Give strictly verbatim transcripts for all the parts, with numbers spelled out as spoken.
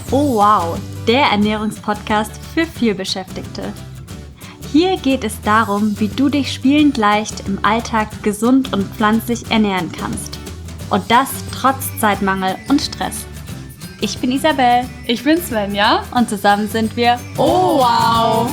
Oh wow, der Ernährungspodcast für Vielbeschäftigte. Hier geht es darum, wie du dich spielend leicht im Alltag gesund und pflanzlich ernähren kannst. Und das trotz Zeitmangel und Stress. Ich bin Isabel. Ich bin Svenja. Und zusammen sind wir Oh wow!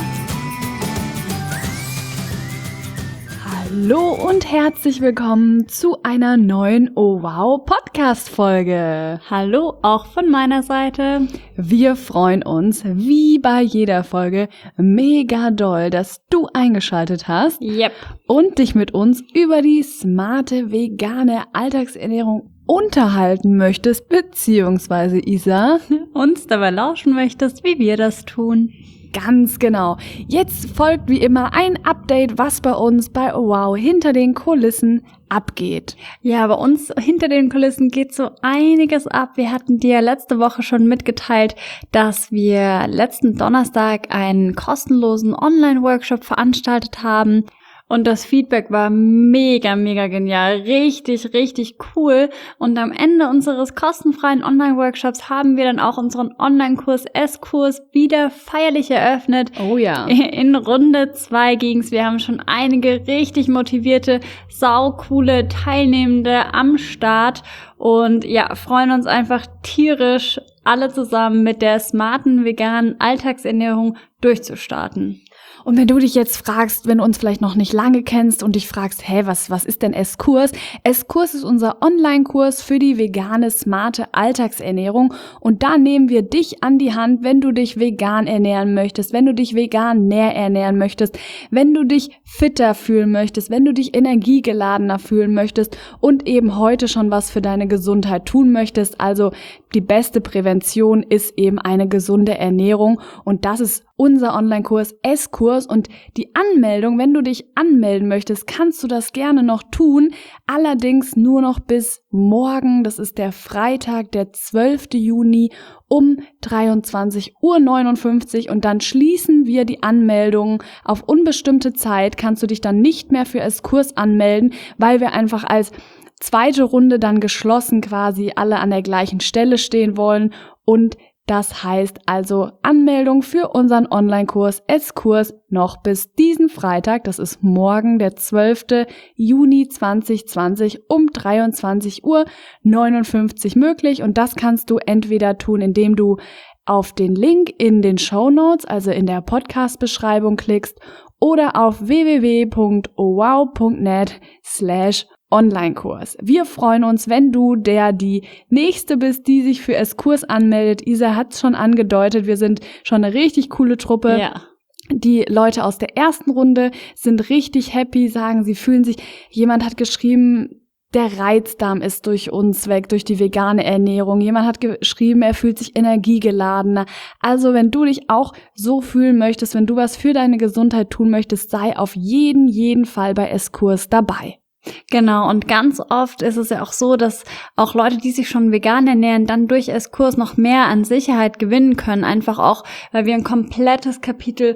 Hallo und herzlich willkommen zu einer neuen Oh wow Podcast-Folge. Hallo auch von meiner Seite. Wir freuen uns, wie bei jeder Folge, mega doll, dass du eingeschaltet hast. Yep. Und dich mit uns über die smarte, vegane Alltagsernährung unterhalten möchtest, beziehungsweise Isa, uns dabei lauschen möchtest, wie wir das tun. Ganz genau. Jetzt folgt wie immer ein Update, was bei uns bei Oh wow hinter den Kulissen abgeht. Ja, bei uns hinter den Kulissen geht so einiges ab. Wir hatten dir letzte Woche schon mitgeteilt, dass wir letzten Donnerstag einen kostenlosen Online-Workshop veranstaltet haben. Und das Feedback war mega, mega genial. Richtig, richtig cool. Und am Ende unseres kostenfreien Online-Workshops haben wir dann auch unseren Online-Kurs S-Kurs wieder feierlich eröffnet. Oh ja. In Runde zwei ging's. Wir haben schon einige richtig motivierte, saucoole Teilnehmende am Start. Und ja, freuen uns einfach tierisch, alle zusammen mit der smarten, veganen Alltagsernährung durchzustarten. Und wenn du dich jetzt fragst, wenn du uns vielleicht noch nicht lange kennst und dich fragst, hä, was, was ist denn S-Kurs? S-Kurs ist unser Online-Kurs für die vegane, smarte Alltagsernährung. Und da nehmen wir dich an die Hand, wenn du dich vegan ernähren möchtest, wenn du dich vegan näher ernähren möchtest, wenn du dich fitter fühlen möchtest, wenn du dich energiegeladener fühlen möchtest und eben heute schon was für deine Gesundheit tun möchtest. Also die beste Prävention ist eben eine gesunde Ernährung. Und das ist unser Online-Kurs S-Kurs. Und die Anmeldung, wenn du dich anmelden möchtest, kannst du das gerne noch tun. Allerdings nur noch bis morgen. Das ist der Freitag, der zwölften Juni um dreiundzwanzig Uhr neunundfünfzig. Und dann schließen wir die Anmeldung auf unbestimmte Zeit. Kannst du dich dann nicht mehr für S-Kurs anmelden, weil wir einfach als zweite Runde dann geschlossen quasi alle an der gleichen Stelle stehen wollen. Und das heißt also Anmeldung für unseren Online-Kurs S-Kurs noch bis diesen Freitag, das ist morgen, der zwölften Juni zweitausendzwanzig um dreiundzwanzig Uhr neunundfünfzig möglich. Und das kannst du entweder tun, indem du auf den Link in den Shownotes, also in der Podcast-Beschreibung klickst, oder auf w w w punkt o wow punkt net slash Online-Kurs. Wir freuen uns, wenn du der die Nächste bist, die sich für S-Kurs anmeldet. Isa hat's schon angedeutet, wir sind schon eine richtig coole Truppe. Ja. Die Leute aus der ersten Runde sind richtig happy, sagen, sie fühlen sich, jemand hat geschrieben, der Reizdarm ist durch uns weg, durch die vegane Ernährung. Jemand hat geschrieben, er fühlt sich energiegeladener. Also wenn du dich auch so fühlen möchtest, wenn du was für deine Gesundheit tun möchtest, sei auf jeden, jeden Fall bei S-Kurs dabei. Genau, und ganz oft ist es ja auch so, dass auch Leute, die sich schon vegan ernähren, dann durch S-Kurs noch mehr an Sicherheit gewinnen können. Einfach auch, weil wir ein komplettes Kapitel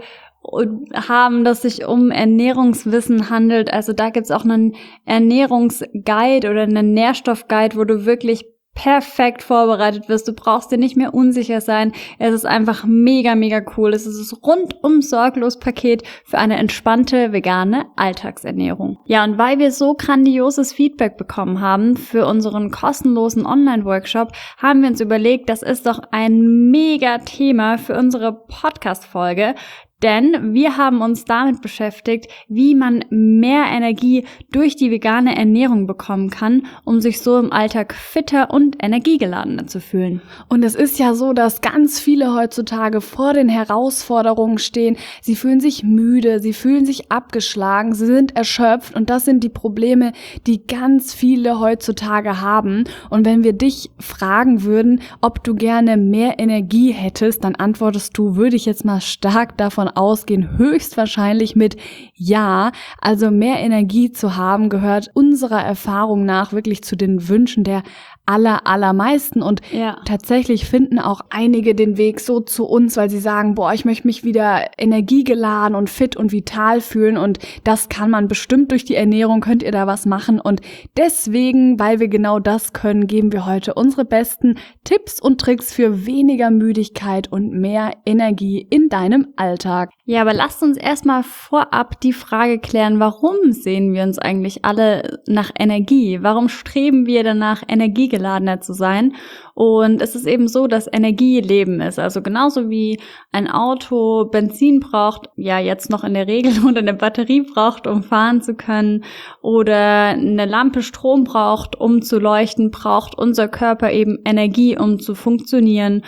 haben, das sich um Ernährungswissen handelt. Also da gibt's auch einen Ernährungsguide oder einen Nährstoffguide, wo du wirklich perfekt vorbereitet wirst. Du brauchst dir nicht mehr unsicher sein. Es ist einfach mega, mega cool. Es ist das rundum sorglos Paket für eine entspannte vegane Alltagsernährung. Ja, und weil wir so grandioses Feedback bekommen haben für unseren kostenlosen Online-Workshop, haben wir uns überlegt, das ist doch ein mega Thema für unsere Podcast-Folge. Denn wir haben uns damit beschäftigt, wie man mehr Energie durch die vegane Ernährung bekommen kann, um sich so im Alltag fitter und energiegeladener zu fühlen. Und es ist ja so, dass ganz viele heutzutage vor den Herausforderungen stehen. Sie fühlen sich müde, sie fühlen sich abgeschlagen, sie sind erschöpft. Und das sind die Probleme, die ganz viele heutzutage haben. Und wenn wir dich fragen würden, ob du gerne mehr Energie hättest, dann antwortest du, würde ich jetzt mal stark davon ausgehen, höchstwahrscheinlich mit Ja. Also mehr Energie zu haben, gehört unserer Erfahrung nach wirklich zu den Wünschen der aller, allermeisten. Und ja. tatsächlich finden auch einige den Weg so zu uns, weil sie sagen, boah, ich möchte mich wieder energiegeladen und fit und vital fühlen. Und das kann man bestimmt durch die Ernährung, könnt ihr da was machen. Und deswegen, weil wir genau das können, geben wir heute unsere besten Tipps und Tricks für weniger Müdigkeit und mehr Energie in deinem Alltag. Ja, aber lasst uns erstmal vorab die Frage klären, warum sehen wir uns eigentlich alle nach Energie? Warum streben wir danach, energiegeladener zu sein? Und es ist eben so, dass Energie Leben ist. Also genauso wie ein Auto Benzin braucht, ja jetzt noch in der Regel, oder eine Batterie braucht, um fahren zu können, oder eine Lampe Strom braucht, um zu leuchten, braucht unser Körper eben Energie, um zu funktionieren,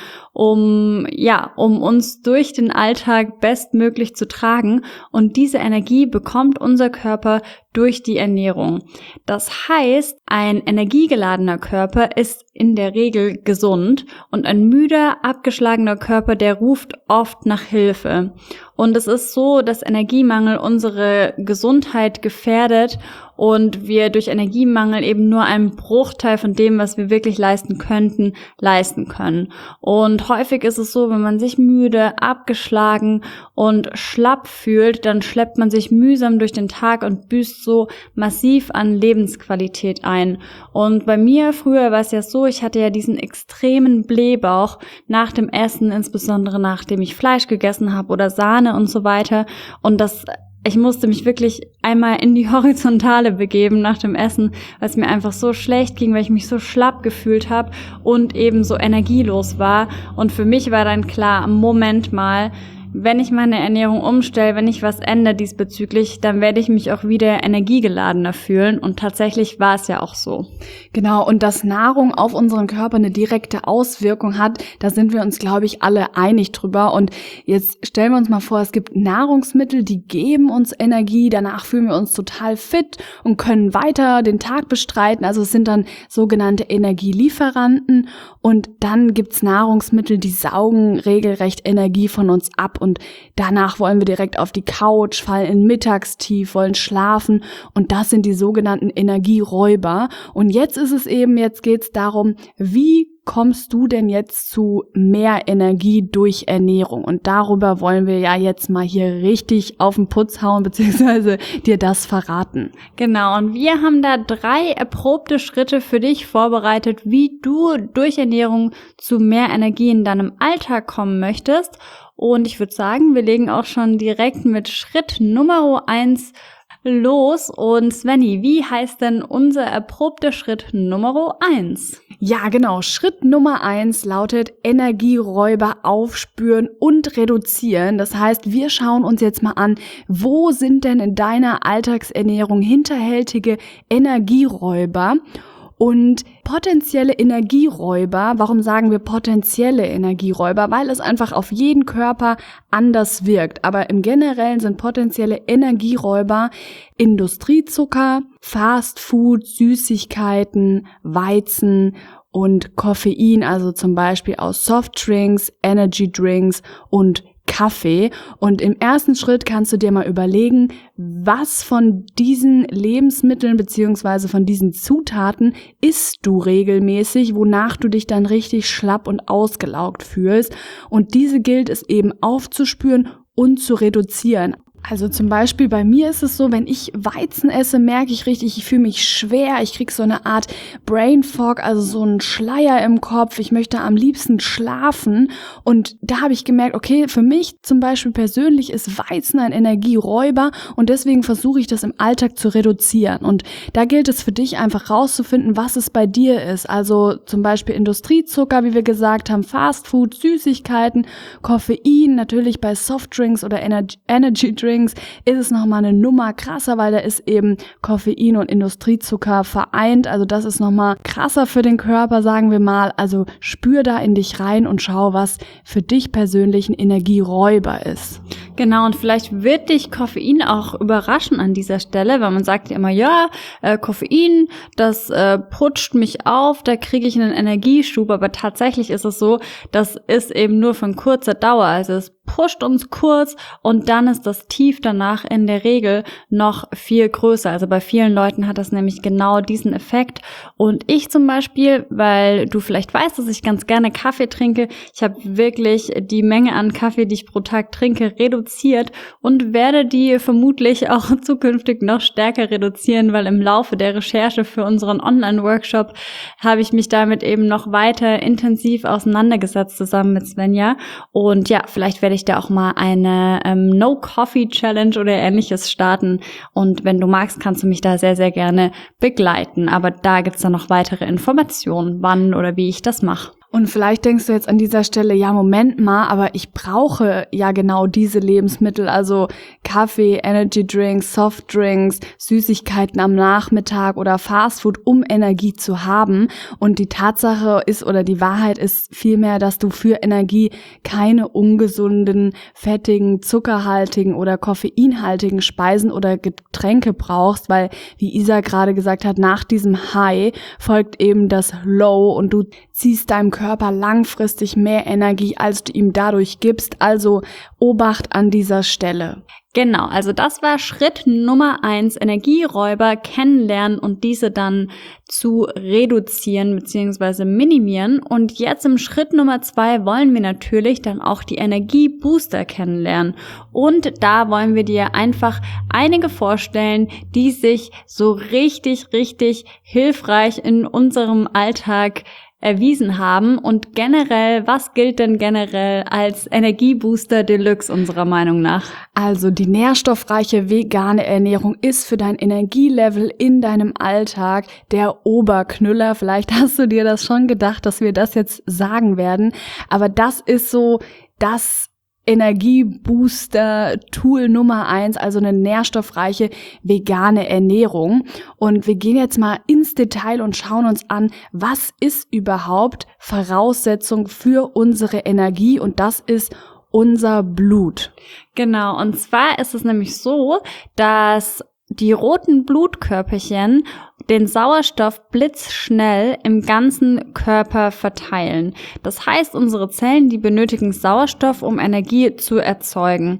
um ja, um uns durch den Alltag bestmöglich zu tragen. Und diese Energie bekommt unser Körper durch die Ernährung. Das heißt, ein energiegeladener Körper ist in der Regel gesund und ein müder, abgeschlagener Körper, der ruft oft nach Hilfe. Und es ist so, dass Energiemangel unsere Gesundheit gefährdet und wir durch Energiemangel eben nur einen Bruchteil von dem, was wir wirklich leisten könnten, leisten können. Und häufig ist es so, wenn man sich müde, abgeschlagen und schlapp fühlt, dann schleppt man sich mühsam durch den Tag und büßt so massiv an Lebensqualität ein. Und bei mir früher war es ja so, ich hatte ja diesen extremen Blähbauch nach dem Essen, insbesondere nachdem ich Fleisch gegessen habe oder Sahne und so weiter. Und das Ich musste mich wirklich einmal in die Horizontale begeben nach dem Essen, weil es mir einfach so schlecht ging, weil ich mich so schlapp gefühlt habe und eben so energielos war. Und für mich war dann klar, Moment mal, wenn ich meine Ernährung umstelle, wenn ich was ändere diesbezüglich, dann werde ich mich auch wieder energiegeladener fühlen. Und tatsächlich war es ja auch so. Genau, und dass Nahrung auf unseren Körper eine direkte Auswirkung hat, da sind wir uns, glaube ich, alle einig drüber. Und jetzt stellen wir uns mal vor, es gibt Nahrungsmittel, die geben uns Energie, danach fühlen wir uns total fit und können weiter den Tag bestreiten. Also es sind dann sogenannte Energielieferanten. Und dann gibt's Nahrungsmittel, die saugen regelrecht Energie von uns ab. Und danach wollen wir direkt auf die Couch, fallen in Mittagstief, wollen schlafen. Und das sind die sogenannten Energieräuber. Und jetzt ist es eben, jetzt geht's darum, wie kommst du denn jetzt zu mehr Energie durch Ernährung? Und darüber wollen wir ja jetzt mal hier richtig auf den Putz hauen, beziehungsweise dir das verraten. Genau, und wir haben da drei erprobte Schritte für dich vorbereitet, wie du durch Ernährung zu mehr Energie in deinem Alltag kommen möchtest. Und ich würde sagen, wir legen auch schon direkt mit Schritt Nummer eins los. Und Svenny, wie heißt denn unser erprobter Schritt Nummer eins? Ja, genau. Schritt Nummer eins lautet Energieräuber aufspüren und reduzieren. Das heißt, wir schauen uns jetzt mal an, wo sind denn in deiner Alltagsernährung hinterhältige Energieräuber? Und potenzielle Energieräuber, warum sagen wir potenzielle Energieräuber? Weil es einfach auf jeden Körper anders wirkt. Aber im Generellen sind potenzielle Energieräuber Industriezucker, Fastfood, Süßigkeiten, Weizen und Koffein, also zum Beispiel aus Softdrinks, Energydrinks und Kaffee. Und im ersten Schritt kannst du dir mal überlegen, was von diesen Lebensmitteln beziehungsweise von diesen Zutaten isst du regelmäßig, wonach du dich dann richtig schlapp und ausgelaugt fühlst. Und diese gilt es eben aufzuspüren und zu reduzieren. Also zum Beispiel bei mir ist es so, wenn ich Weizen esse, merke ich richtig, ich fühle mich schwer, ich kriege so eine Art Brain Fog, also so einen Schleier im Kopf, ich möchte am liebsten schlafen und da habe ich gemerkt, okay, für mich zum Beispiel persönlich ist Weizen ein Energieräuber und deswegen versuche ich das im Alltag zu reduzieren und da gilt es für dich einfach rauszufinden, was es bei dir ist, also zum Beispiel Industriezucker, wie wir gesagt haben, Fastfood, Süßigkeiten, Koffein, natürlich bei Softdrinks oder Energy, Energy Drinks ist es nochmal eine Nummer krasser, weil da ist eben Koffein und Industriezucker vereint. Also das ist nochmal krasser für den Körper, sagen wir mal. Also spür da in dich rein und schau, was für dich persönlich ein Energieräuber ist. Genau, und vielleicht wird dich Koffein auch überraschen an dieser Stelle, weil man sagt ja immer, ja, äh, Koffein, das äh, putscht mich auf, da kriege ich einen Energieschub, aber tatsächlich ist es so, das ist eben nur von kurzer Dauer, also es pusht uns kurz und dann ist das Tief danach in der Regel noch viel größer. Also bei vielen Leuten hat das nämlich genau diesen Effekt. Und ich zum Beispiel, weil du vielleicht weißt, dass ich ganz gerne Kaffee trinke, ich habe wirklich die Menge an Kaffee, die ich pro Tag trinke, reduziert und werde die vermutlich auch zukünftig noch stärker reduzieren, weil im Laufe der Recherche für unseren Online-Workshop habe ich mich damit eben noch weiter intensiv auseinandergesetzt zusammen mit Svenja. Und ja, vielleicht werde ich da auch mal eine ähm, No-Coffee-Challenge oder ähnliches starten. Und wenn du magst, kannst du mich da sehr, sehr gerne begleiten. Aber da gibt's dann noch weitere Informationen, wann oder wie ich das mache. Und vielleicht denkst du jetzt an dieser Stelle, ja, Moment mal, aber ich brauche ja genau diese Lebensmittel, also Kaffee, Energy Drinks, Softdrinks, Süßigkeiten am Nachmittag oder Fastfood, um Energie zu haben. Und die Tatsache ist oder die Wahrheit ist vielmehr, dass du für Energie keine ungesunden, fettigen, zuckerhaltigen oder koffeinhaltigen Speisen oder Getränke brauchst, weil, wie Isa gerade gesagt hat, nach diesem High folgt eben das Low und du ziehst deinem Körper Körper langfristig mehr Energie, als du ihm dadurch gibst. Also Obacht an dieser Stelle. Genau, also das war Schritt Nummer eins, Energieräuber kennenlernen und diese dann zu reduzieren bzw. minimieren. Und jetzt im Schritt Nummer zwei wollen wir natürlich dann auch die Energiebooster kennenlernen. Und da wollen wir dir einfach einige vorstellen, die sich so richtig, richtig hilfreich in unserem Alltag erwiesen haben. Und generell, was gilt denn generell als Energiebooster Deluxe unserer Meinung nach? Also die nährstoffreiche vegane Ernährung ist für dein Energielevel in deinem Alltag der Oberknüller. Vielleicht hast du dir das schon gedacht, dass wir das jetzt sagen werden. Aber das ist so das Energiebooster-Tool Nummer eins, also eine nährstoffreiche vegane Ernährung. Und wir gehen jetzt mal ins Detail und schauen uns an, was ist überhaupt Voraussetzung für unsere Energie, und das ist unser Blut. Genau, und zwar ist es nämlich so, dass die roten Blutkörperchen den Sauerstoff blitzschnell im ganzen Körper verteilen. Das heißt, unsere Zellen, die benötigen Sauerstoff, um Energie zu erzeugen.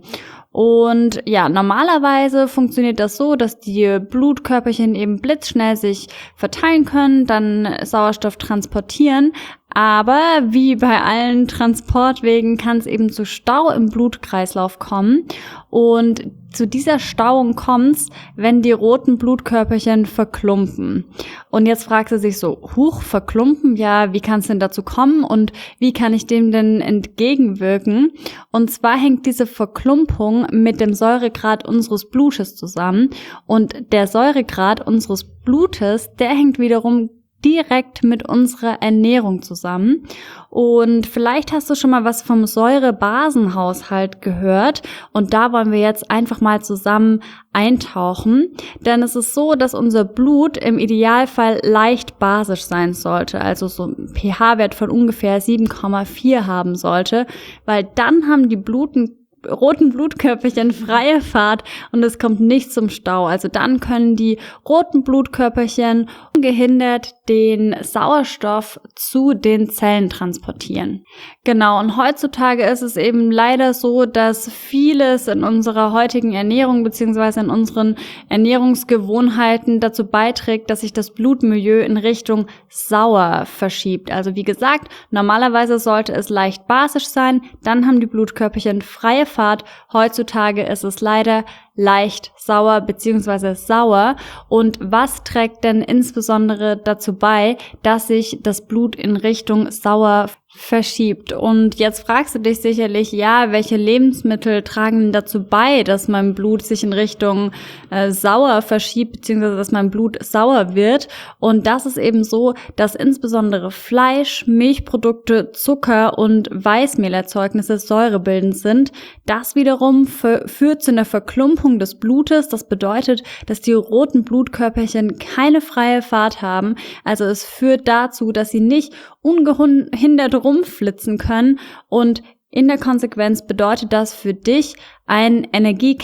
Und ja, normalerweise funktioniert das so, dass die Blutkörperchen eben blitzschnell sich verteilen können, dann Sauerstoff transportieren. Aber wie bei allen Transportwegen kann es eben zu Stau im Blutkreislauf kommen. Und zu dieser Stauung kommt's, wenn die roten Blutkörperchen verklumpen. Und jetzt fragst du sich so, huch, verklumpen? Ja, wie kann es denn dazu kommen und wie kann ich dem denn entgegenwirken? Und zwar hängt diese Verklumpung mit dem Säuregrad unseres Blutes zusammen. Und der Säuregrad unseres Blutes, der hängt wiederum direkt mit unserer Ernährung zusammen. Und vielleicht hast du schon mal was vom Säure-Basen-Haushalt gehört. Und da wollen wir jetzt einfach mal zusammen eintauchen. Denn es ist so, dass unser Blut im Idealfall leicht basisch sein sollte. Also so ein pH-Wert von ungefähr sieben Komma vier haben sollte. Weil dann haben die Bluten roten Blutkörperchen freie Fahrt und es kommt nicht zum Stau. Also dann können die roten Blutkörperchen ungehindert den Sauerstoff zu den Zellen transportieren. Genau, und heutzutage ist es eben leider so, dass vieles in unserer heutigen Ernährung bzw. in unseren Ernährungsgewohnheiten dazu beiträgt, dass sich das Blutmilieu in Richtung sauer verschiebt. Also wie gesagt, normalerweise sollte es leicht basisch sein, dann haben die Blutkörperchen freie Fahrt. Heutzutage ist es leider leicht sauer bzw. sauer. Und was trägt denn insbesondere dazu bei, dass sich das Blut in Richtung sauer verschiebt? Und jetzt fragst du dich sicherlich, ja, welche Lebensmittel tragen denn dazu bei, dass mein Blut sich in Richtung äh, sauer verschiebt, beziehungsweise dass mein Blut sauer wird? Und das ist eben so, dass insbesondere Fleisch, Milchprodukte, Zucker und Weißmehlerzeugnisse säurebildend sind. Das wiederum führt zu einer Verklumpung des Blutes. Das bedeutet, dass die roten Blutkörperchen keine freie Fahrt haben. Also es führt dazu, dass sie nicht ungehindert rumflitzen können, und in der Konsequenz bedeutet das für dich einen Energieknick.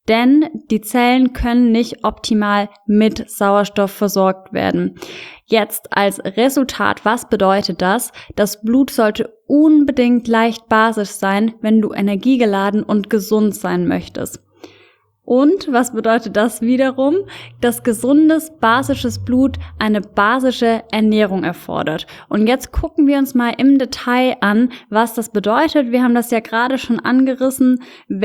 denn die Zellen können nicht optimal mit Sauerstoff versorgt werden. Jetzt als Resultat, was bedeutet das? Das Blut sollte unbedingt leicht basisch sein, wenn du energiegeladen und gesund sein möchtest. Und was bedeutet das wiederum? Dass gesundes, basisches Blut eine basische Ernährung erfordert. Und jetzt gucken wir uns mal im Detail an, was das bedeutet. Wir haben das ja gerade schon angerissen,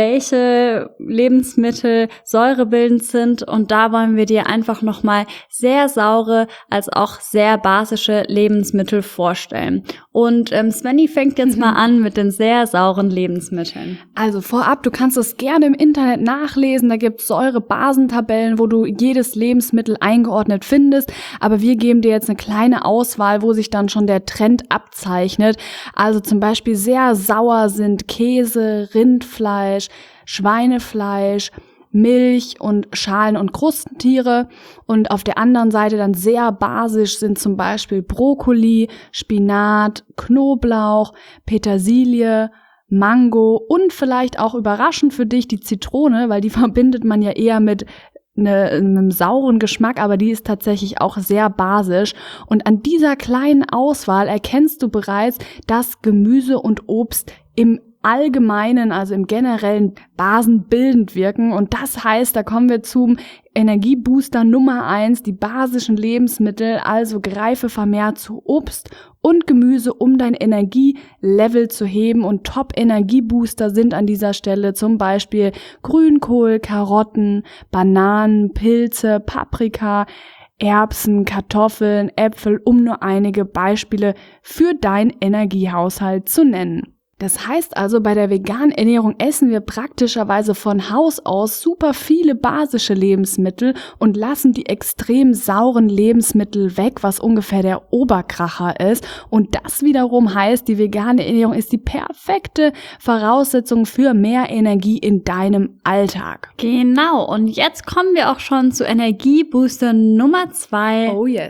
welche Lebensmittel säurebildend sind. Und da wollen wir dir einfach nochmal sehr saure als auch sehr basische Lebensmittel vorstellen. Und ähm, Svenny fängt jetzt mal an mit den sehr sauren Lebensmitteln. Also vorab, du kannst es gerne im Internet nachlesen. Da gibt es Säure-Basen-Tabellen, wo du jedes Lebensmittel eingeordnet findest. Aber wir geben dir jetzt eine kleine Auswahl, wo sich dann schon der Trend abzeichnet. Also zum Beispiel sehr sauer sind Käse, Rindfleisch, Schweinefleisch, Milch und Schalen- und Krustentiere. Und auf der anderen Seite dann sehr basisch sind zum Beispiel Brokkoli, Spinat, Knoblauch, Petersilie, Mango und vielleicht auch überraschend für dich die Zitrone, weil die verbindet man ja eher mit eine, einem sauren Geschmack, aber die ist tatsächlich auch sehr basisch. Und an dieser kleinen Auswahl erkennst du bereits, dass Gemüse und Obst im Allgemeinen, also im generellen basenbildend wirken. Und das heißt, da kommen wir zum Energiebooster Nummer eins, die basischen Lebensmittel. Also greife vermehrt zu Obst und Gemüse, um dein Energielevel zu heben. Und Top-Energiebooster sind an dieser Stelle zum Beispiel Grünkohl, Karotten, Bananen, Pilze, Paprika, Erbsen, Kartoffeln, Äpfel, um nur einige Beispiele für deinen Energiehaushalt zu nennen. Das heißt also, bei der veganen Ernährung essen wir praktischerweise von Haus aus super viele basische Lebensmittel und lassen die extrem sauren Lebensmittel weg, was ungefähr der Oberkracher ist. Und das wiederum heißt, die vegane Ernährung ist die perfekte Voraussetzung für mehr Energie in deinem Alltag. Genau, und jetzt kommen wir auch schon zu Energiebooster Nummer zwei. Oh yes.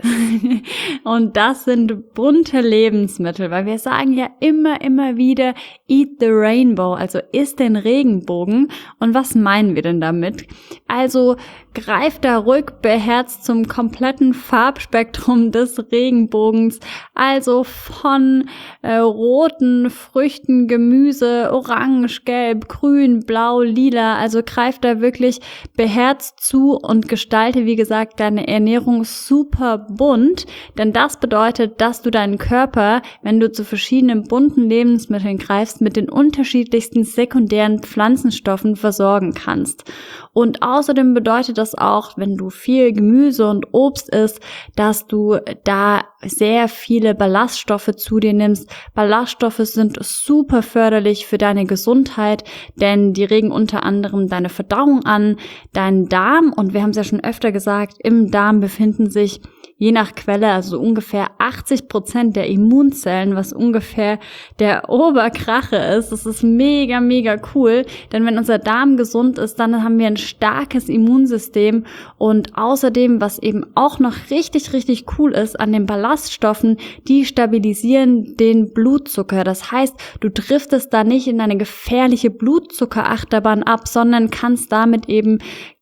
Und das sind bunte Lebensmittel, weil wir sagen ja immer, immer wieder, Eat the Rainbow, also iss den Regenbogen. Und was meinen wir denn damit? Also greif da ruhig beherzt zum kompletten Farbspektrum des Regenbogens, also von äh, roten Früchten, Gemüse, orange, gelb, grün, blau, lila, also greif da wirklich beherzt zu und gestalte, wie gesagt, deine Ernährung super bunt, denn das bedeutet, dass du deinen Körper, wenn du zu verschiedenen bunten Lebensmitteln greifst, mit den unterschiedlichsten sekundären Pflanzenstoffen versorgen kannst. Und außerdem bedeutet das auch, wenn du viel Gemüse und Obst isst, dass du da sehr viele Ballaststoffe zu dir nimmst. Ballaststoffe sind super förderlich für deine Gesundheit, denn die regen unter anderem deine Verdauung an, deinen Darm, und wir haben es ja schon öfter gesagt, im Darm befinden sich je nach Quelle, also ungefähr achtzig Prozent der Immunzellen, was ungefähr der Oberkrache ist. Das ist mega, mega cool, denn wenn unser Darm gesund ist, dann haben wir ein starkes Immunsystem. Und außerdem, was eben auch noch richtig, richtig cool ist an den Ballaststoffen, die stabilisieren den Blutzucker. Das heißt, du driftest da nicht in eine gefährliche Blutzuckerachterbahn ab, sondern kannst damit eben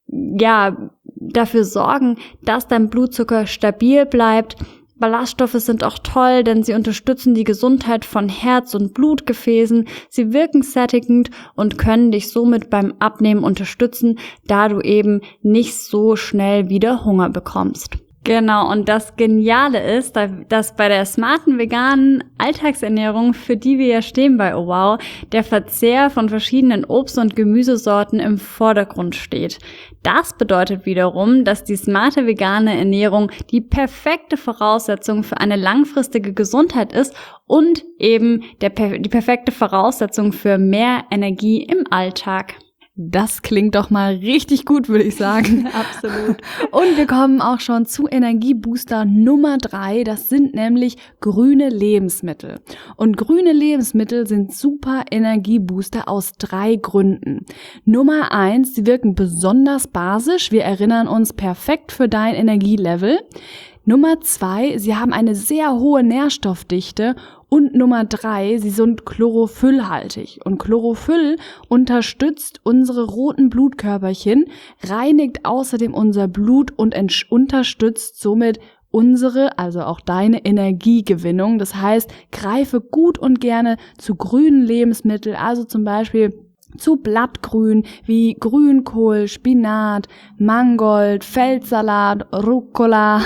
ja dafür sorgen, dass dein Blutzucker stabil bleibt. Ballaststoffe sind auch toll, denn sie unterstützen die Gesundheit von Herz- und Blutgefäßen. Sie wirken sättigend und können dich somit beim Abnehmen unterstützen, da du eben nicht so schnell wieder Hunger bekommst. Genau, und das Geniale ist, dass bei der smarten veganen Alltagsernährung, für die wir ja stehen bei Oh Wow, der Verzehr von verschiedenen Obst- und Gemüsesorten im Vordergrund steht. Das bedeutet wiederum, dass die smarte vegane Ernährung die perfekte Voraussetzung für eine langfristige Gesundheit ist und eben der, die perfekte Voraussetzung für mehr Energie im Alltag. Das klingt doch mal richtig gut, würde ich sagen. Absolut. Und wir kommen auch schon zu Energiebooster Nummer drei. Das sind nämlich grüne Lebensmittel. Und grüne Lebensmittel sind super Energiebooster aus drei Gründen. Nummer eins, sie wirken besonders basisch. Wir erinnern uns, perfekt für dein Energielevel. Nummer zwei, sie haben eine sehr hohe Nährstoffdichte Und Nummer drei, sie sind chlorophyllhaltig. Und Chlorophyll unterstützt unsere roten Blutkörperchen, reinigt außerdem unser Blut und unterstützt somit unsere, also auch deine Energiegewinnung. Das heißt, greife gut und gerne zu grünen Lebensmitteln, also zum Beispiel zu Blattgrün wie Grünkohl, Spinat, Mangold, Feldsalat, Rucola,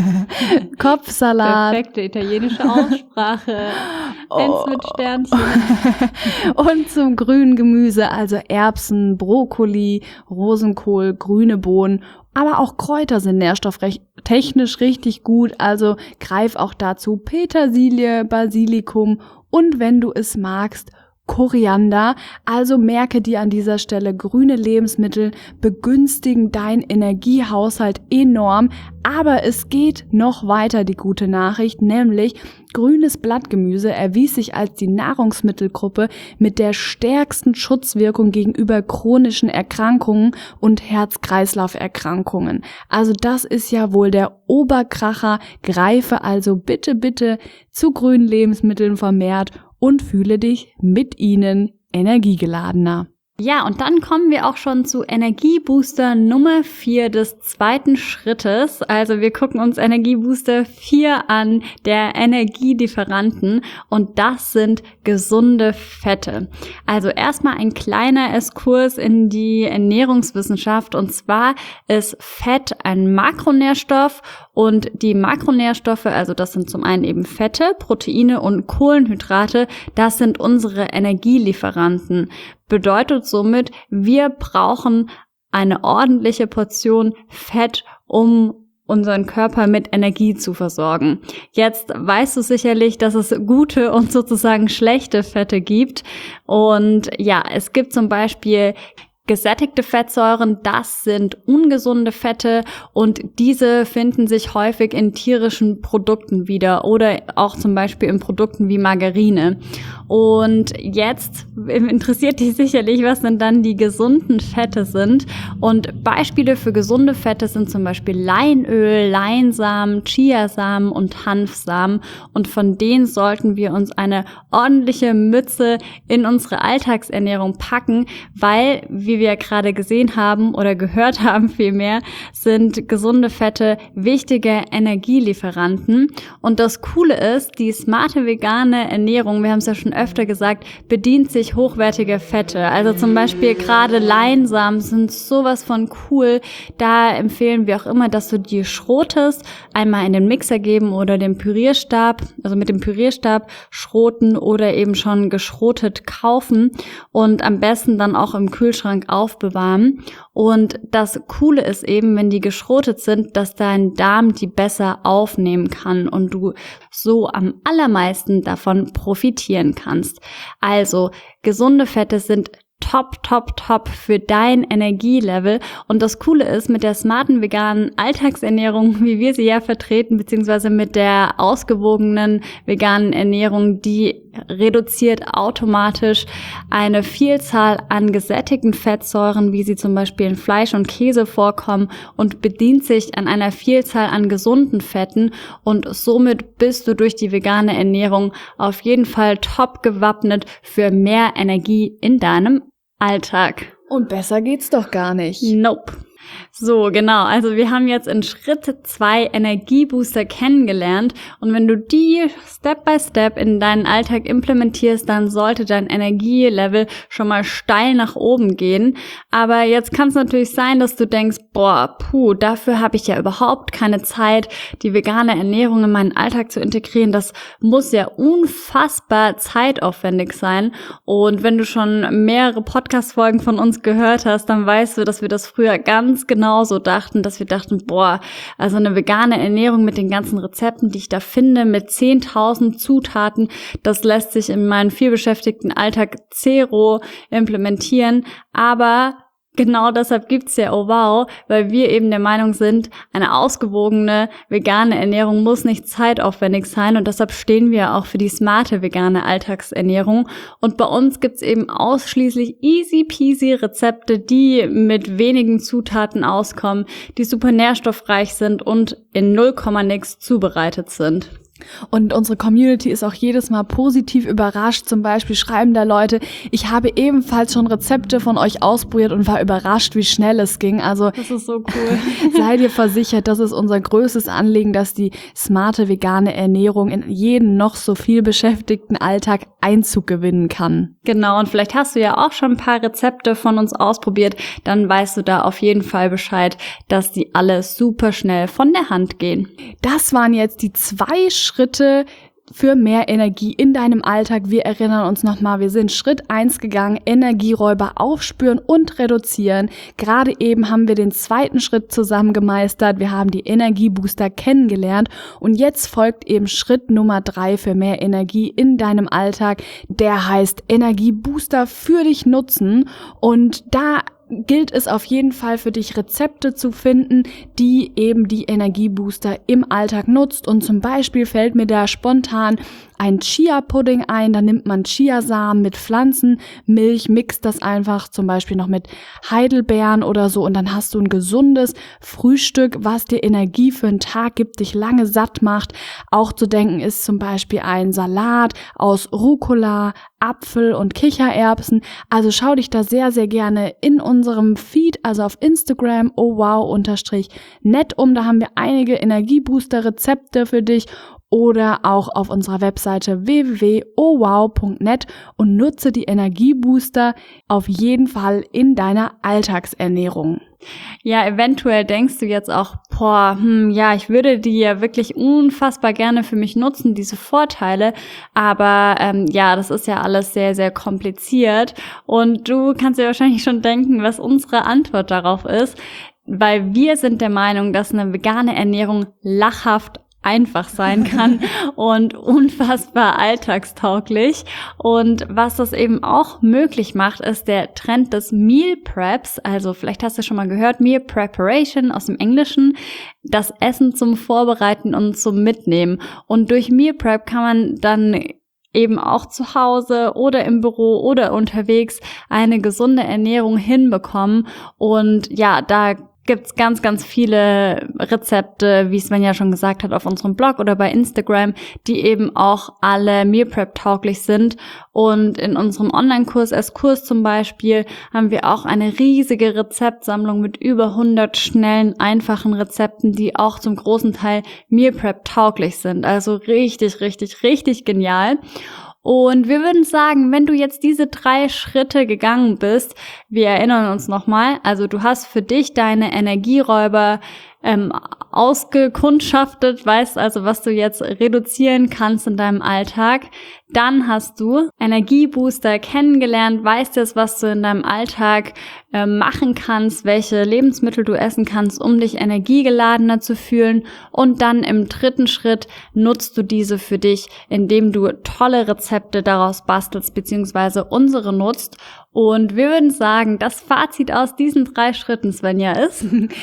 Kopfsalat. Perfekte italienische Aussprache. Eins Oh. mit Sternchen. Und zum grünen Gemüse, also Erbsen, Brokkoli, Rosenkohl, grüne Bohnen. Aber auch Kräuter sind nährstofftechnisch richtig gut, also greif auch dazu Petersilie, Basilikum und wenn du es magst, Koriander. Also merke dir an dieser Stelle, grüne Lebensmittel begünstigen deinen Energiehaushalt enorm, aber es geht noch weiter, die gute Nachricht, nämlich grünes Blattgemüse erwies sich als die Nahrungsmittelgruppe mit der stärksten Schutzwirkung gegenüber chronischen Erkrankungen und Herz-Kreislauf-Erkrankungen. Also das ist ja wohl der Oberkracher. Greife also bitte, bitte zu grünen Lebensmitteln vermehrt und fühle dich mit ihnen energiegeladener. Ja, und dann kommen wir auch schon zu Energiebooster Nummer vier des zweiten Schrittes. Also wir gucken uns Energiebooster vier an, der Energielieferanten, und das sind gesunde Fette. Also erstmal ein kleiner Exkurs in die Ernährungswissenschaft, und zwar ist Fett ein Makronährstoff und die Makronährstoffe, also das sind zum einen eben Fette, Proteine und Kohlenhydrate, das sind unsere Energielieferanten. Bedeutet somit, wir brauchen eine ordentliche Portion Fett, um unseren Körper mit Energie zu versorgen. Jetzt weißt du sicherlich, dass es gute und sozusagen schlechte Fette gibt. Und ja, es gibt zum Beispiel gesättigte Fettsäuren, das sind ungesunde Fette und diese finden sich häufig in tierischen Produkten wieder oder auch zum Beispiel in Produkten wie Margarine. Und jetzt interessiert dich sicherlich, was denn dann die gesunden Fette sind. Und Beispiele für gesunde Fette sind zum Beispiel Leinöl, Leinsamen, Chiasamen und Hanfsamen. Und von denen sollten wir uns eine ordentliche Mütze in unsere Alltagsernährung packen, weil, wie wir gerade gesehen haben oder gehört haben vielmehr, sind gesunde Fette wichtige Energielieferanten. Und das Coole ist, die smarte vegane Ernährung, wir haben es ja schon öfter gesagt, bedient sich hochwertiger Fette. Also zum Beispiel gerade Leinsamen sind sowas von cool. Da empfehlen wir auch immer, dass du die schrotest, einmal in den Mixer geben oder den Pürierstab, also mit dem Pürierstab schroten oder eben schon geschrotet kaufen und am besten dann auch im Kühlschrank aufbewahren. Und das Coole ist eben, wenn die geschrotet sind, dass dein Darm die besser aufnehmen kann und du so am allermeisten davon profitieren kannst. Also gesunde Fette sind top, top, top für dein Energielevel. Und das Coole ist, mit der smarten veganen Alltagsernährung, wie wir sie ja vertreten, beziehungsweise mit der ausgewogenen veganen Ernährung, die reduziert automatisch eine Vielzahl an gesättigten Fettsäuren, wie sie zum Beispiel in Fleisch und Käse vorkommen, und bedient sich an einer Vielzahl an gesunden Fetten, und somit bist du durch die vegane Ernährung auf jeden Fall top gewappnet für mehr Energie in deinem Alltag. Und besser geht's doch gar nicht. Nope. So, genau. Also wir haben jetzt in Schritt zwei Energiebooster kennengelernt, und wenn du die Step by Step in deinen Alltag implementierst, dann sollte dein Energielevel schon mal steil nach oben gehen. Aber jetzt kann es natürlich sein, dass du denkst, boah, puh, dafür habe ich ja überhaupt keine Zeit, die vegane Ernährung in meinen Alltag zu integrieren. Das muss ja unfassbar zeitaufwendig sein. Und wenn du schon mehrere Podcast-Folgen von uns gehört hast, dann weißt du, dass wir das früher ganz genauso dachten, dass wir dachten, boah, also eine vegane Ernährung mit den ganzen Rezepten, die ich da finde, mit zehntausend Zutaten, das lässt sich in meinen vielbeschäftigten Alltag zero implementieren, aber genau deshalb gibt's ja Oh Wow, weil wir eben der Meinung sind, eine ausgewogene vegane Ernährung muss nicht zeitaufwendig sein, und deshalb stehen wir auch für die smarte vegane Alltagsernährung. Und bei uns gibt's eben ausschließlich easy peasy Rezepte, die mit wenigen Zutaten auskommen, die super nährstoffreich sind und in null Komma nix zubereitet sind. Und unsere Community ist auch jedes Mal positiv überrascht. Zum Beispiel schreiben da Leute, ich habe ebenfalls schon Rezepte von euch ausprobiert und war überrascht, wie schnell es ging. Also das ist so cool. Sei dir versichert, das ist unser größtes Anliegen, dass die smarte vegane Ernährung in jeden noch so viel beschäftigten Alltag Einzug gewinnen kann. Genau, und vielleicht hast du ja auch schon ein paar Rezepte von uns ausprobiert. Dann weißt du da auf jeden Fall Bescheid, dass die alle super schnell von der Hand gehen. Das waren jetzt die zwei Schritte für mehr Energie in deinem Alltag. Wir erinnern uns nochmal, wir sind Schritt eins gegangen, Energieräuber aufspüren und reduzieren. Gerade eben haben wir den zweiten Schritt zusammen gemeistert. Wir haben die Energiebooster kennengelernt und jetzt folgt eben Schritt Nummer drei für mehr Energie in deinem Alltag. Der heißt Energiebooster für dich nutzen und da gilt es auf jeden Fall für dich, Rezepte zu finden, die eben die Energiebooster im Alltag nutzt. Und zum Beispiel fällt mir da spontan ein Chia-Pudding ein. Da nimmt man Chiasamen mit Pflanzenmilch, mixt das einfach zum Beispiel noch mit Heidelbeeren oder so und dann hast du ein gesundes Frühstück, was dir Energie für einen Tag gibt, dich lange satt macht. Auch zu denken ist zum Beispiel ein Salat aus Rucola, Apfel und Kichererbsen. Also schau dich da sehr, sehr gerne in unserem Feed, also auf Instagram, oh wow, unterstrich nett um. Da haben wir einige Energiebooster-Rezepte für dich oder auch auf unserer Webseite w w w punkt oh wow punkt net und nutze die Energiebooster auf jeden Fall in deiner Alltagsernährung. Ja, eventuell denkst du jetzt auch, boah, hm, ja, ich würde die ja wirklich unfassbar gerne für mich nutzen, diese Vorteile, aber ähm, ja, das ist ja alles sehr, sehr kompliziert und du kannst dir wahrscheinlich schon denken, was unsere Antwort darauf ist, weil wir sind der Meinung, dass eine vegane Ernährung lachhaft einfach sein kann und unfassbar alltagstauglich. Und was das eben auch möglich macht, ist der Trend des Meal Preps. Also vielleicht hast du schon mal gehört, Meal Preparation aus dem Englischen, das Essen zum Vorbereiten und zum Mitnehmen. Und durch Meal Prep kann man dann eben auch zu Hause oder im Büro oder unterwegs eine gesunde Ernährung hinbekommen. Und ja, da gibt's ganz, ganz viele Rezepte, wie Svenja schon gesagt hat, auf unserem Blog oder bei Instagram, die eben auch alle Meal Prep tauglich sind. Und in unserem Online-Kurs, S-Kurs zum Beispiel, haben wir auch eine riesige Rezeptsammlung mit über hundert schnellen, einfachen Rezepten, die auch zum großen Teil Meal Prep tauglich sind. Also richtig, richtig, richtig genial. Und wir würden sagen, wenn du jetzt diese drei Schritte gegangen bist, wir erinnern uns nochmal, also du hast für dich deine Energieräuber ähm, ausgekundschaftet, weißt also, was du jetzt reduzieren kannst in deinem Alltag. Dann hast du Energiebooster kennengelernt, weißt jetzt, was du in deinem Alltag äh, machen kannst, welche Lebensmittel du essen kannst, um dich energiegeladener zu fühlen. Und dann im dritten Schritt nutzt du diese für dich, indem du tolle Rezepte daraus bastelst, beziehungsweise unsere nutzt. Und wir würden sagen, das Fazit aus diesen drei Schritten, Svenja, ist: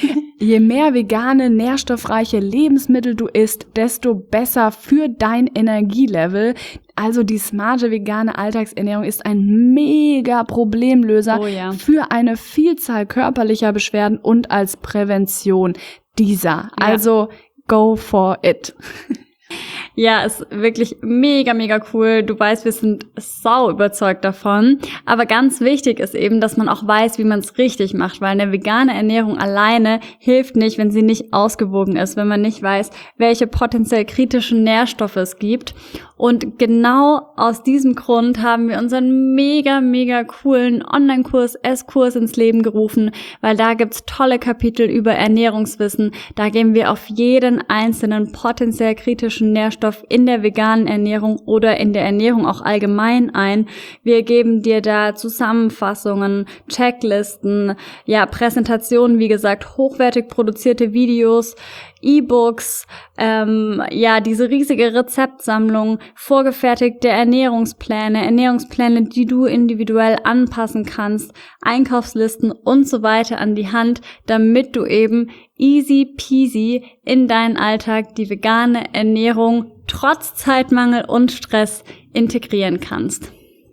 Je mehr vegane, nährstoffreiche Lebensmittel du isst, desto besser für dein Energielevel. Also die smarte vegane Alltagsernährung ist ein mega Problemlöser oh ja. für eine Vielzahl körperlicher Beschwerden und als Prävention dieser. Ja. Also go for it. Ja, ist wirklich mega, mega cool. Du weißt, wir sind sau überzeugt davon. Aber ganz wichtig ist eben, dass man auch weiß, wie man es richtig macht, weil eine vegane Ernährung alleine hilft nicht, wenn sie nicht ausgewogen ist, wenn man nicht weiß, welche potenziell kritischen Nährstoffe es gibt. Und genau aus diesem Grund haben wir unseren mega, mega coolen Online-Kurs, S-Kurs ins Leben gerufen, weil da gibt's tolle Kapitel über Ernährungswissen. Da gehen wir auf jeden einzelnen potenziell kritischen Nährstoff in der veganen Ernährung oder in der Ernährung auch allgemein ein. Wir geben dir da Zusammenfassungen, Checklisten, ja, Präsentationen, wie gesagt, hochwertig produzierte Videos, E-Books, ähm, ja, diese riesige Rezeptsammlung, vorgefertigte Ernährungspläne, Ernährungspläne, die du individuell anpassen kannst, Einkaufslisten und so weiter an die Hand, damit du eben easy peasy in deinen Alltag die vegane Ernährung trotz Zeitmangel und Stress integrieren kannst.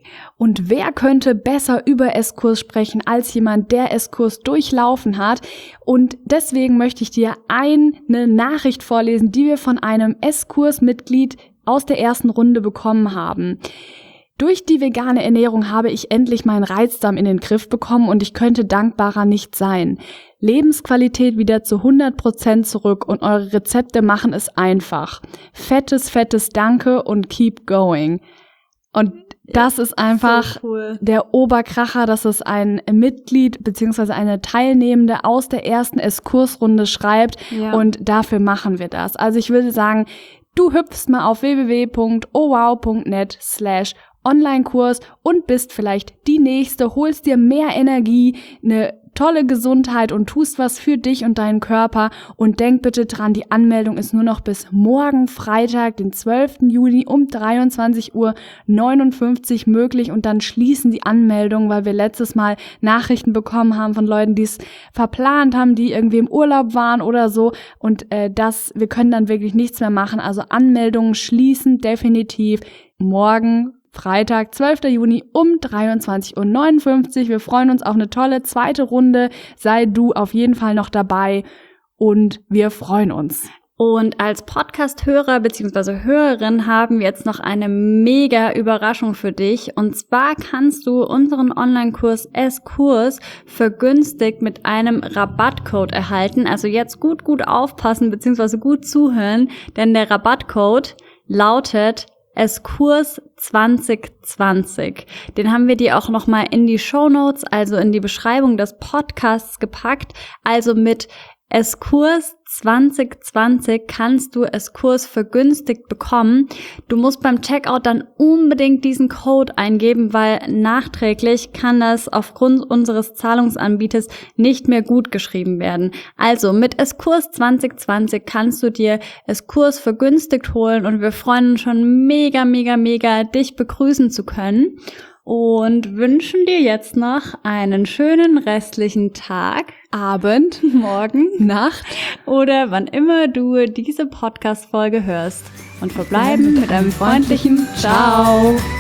Und wer könnte besser über S-Kurs sprechen als jemand, der S-Kurs durchlaufen hat? Und deswegen möchte ich dir eine Nachricht vorlesen, die wir von einem S-Kurs-Mitglied aus der ersten Runde bekommen haben. Durch die vegane Ernährung habe ich endlich meinen Reizdarm in den Griff bekommen und ich könnte dankbarer nicht sein. Lebensqualität wieder zu hundert Prozent zurück und eure Rezepte machen es einfach. Fettes, fettes Danke und keep going. Und das ist einfach so cool. Der Oberkracher, dass es ein Mitglied bzw. eine Teilnehmende aus der ersten S-Kursrunde schreibt, ja. Und dafür machen wir das. Also ich würde sagen, du hüpfst mal auf w w w punkt o wow punkt net slash Online-Kurs und bist vielleicht die Nächste, holst dir mehr Energie, eine tolle Gesundheit und tust was für dich und deinen Körper. Und denk bitte dran, die Anmeldung ist nur noch bis morgen Freitag, den zwölften Juni um dreiundzwanzig Uhr neunundfünfzig möglich und dann schließen die Anmeldungen, weil wir letztes Mal Nachrichten bekommen haben von Leuten, die es verplant haben, die irgendwie im Urlaub waren oder so und äh, das, wir können dann wirklich nichts mehr machen. Also Anmeldungen schließen definitiv morgen Freitag, zwölften Juni um dreiundzwanzig Uhr neunundfünfzig. Wir freuen uns auf eine tolle zweite Runde. Sei du auf jeden Fall noch dabei und wir freuen uns. Und als Podcast-Hörer bzw. Hörerin haben wir jetzt noch eine mega Überraschung für dich. Und zwar kannst du unseren Online-Kurs S-Kurs vergünstigt mit einem Rabattcode erhalten. Also jetzt gut, gut aufpassen bzw. gut zuhören, denn der Rabattcode lautet S-Kurs zwanzig zwanzig. Den haben wir dir auch nochmal in die Shownotes, also in die Beschreibung des Podcasts gepackt. Also mit S-Kurs zwanzig zwanzig kannst du S-Kurs vergünstigt bekommen. Du musst beim Checkout dann unbedingt diesen Code eingeben, weil nachträglich kann das aufgrund unseres Zahlungsanbieters nicht mehr gut geschrieben werden. Also mit S-Kurs zwanzig zwanzig kannst du dir S-Kurs vergünstigt holen und wir freuen uns schon mega, mega, mega, dich begrüßen zu können. Und wünschen dir jetzt noch einen schönen restlichen Tag, Abend, Morgen, Nacht oder wann immer du diese Podcast-Folge hörst. Und verbleiben mit einem freundlichen Ciao.